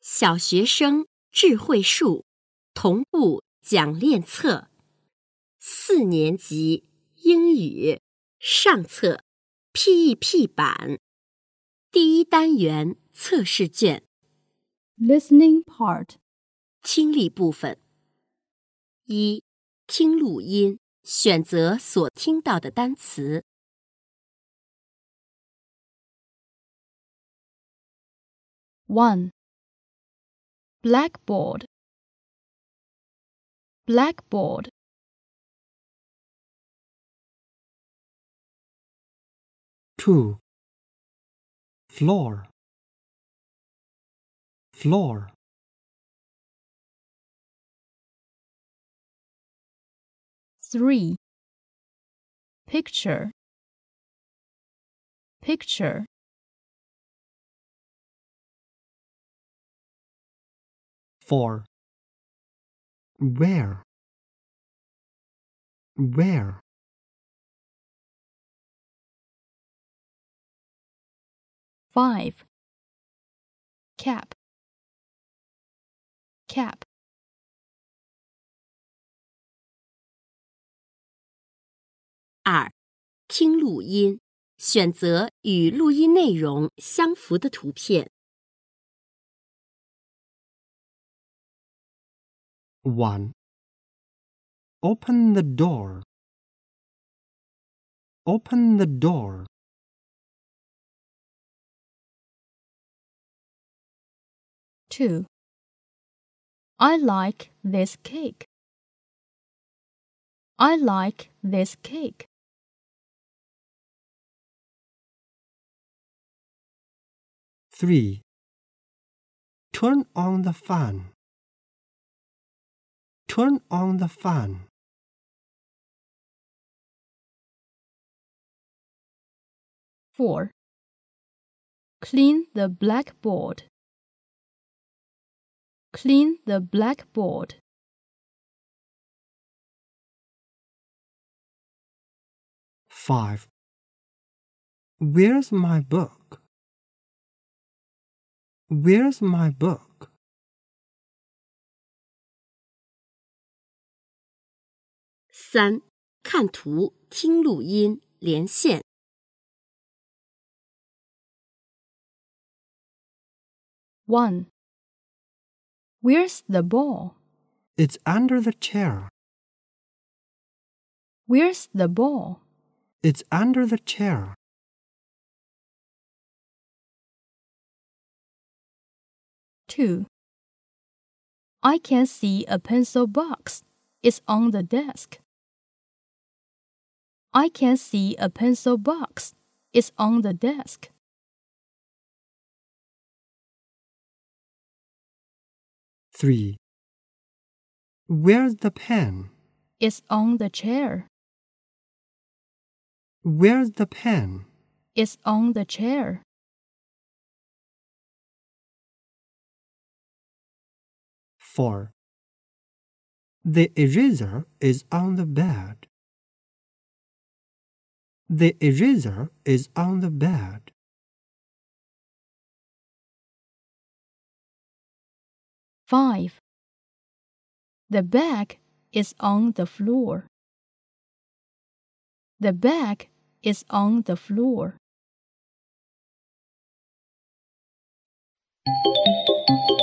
小学生智慧树同步讲练册，4年级英语上册 PEP 版第1单元测试卷 Listening part 听力部分。1. 听录音，选择所听到的单词。 1. Blackboard. Blackboard. 2. Floor. Floor. 3. Picture. Picture. 4. Where. Where. 5. Cap. Cap. 2. 听录音，选择与录音内容相符的图片。 1. Open the door. Open the door. 2. I like this cake. I like this cake. 3. Turn on the fan. Turn on the fan. 4. Clean the blackboard. Clean the blackboard. 5. Where's my book? Where's my book? 3. 看图，听录音，连线。 1. Where's the ball? It's under the chair. Where's the ball? It's under the chair. 2. I can see a pencil box. It's on the desk. I can see a pencil box. It's on the desk. 3. Where's the pen? It's on the chair. Where's the pen? It's on the chair. 4. The eraser is on the bed. The eraser is on the bed. 5. The bag is on the floor. The bag is on the floor.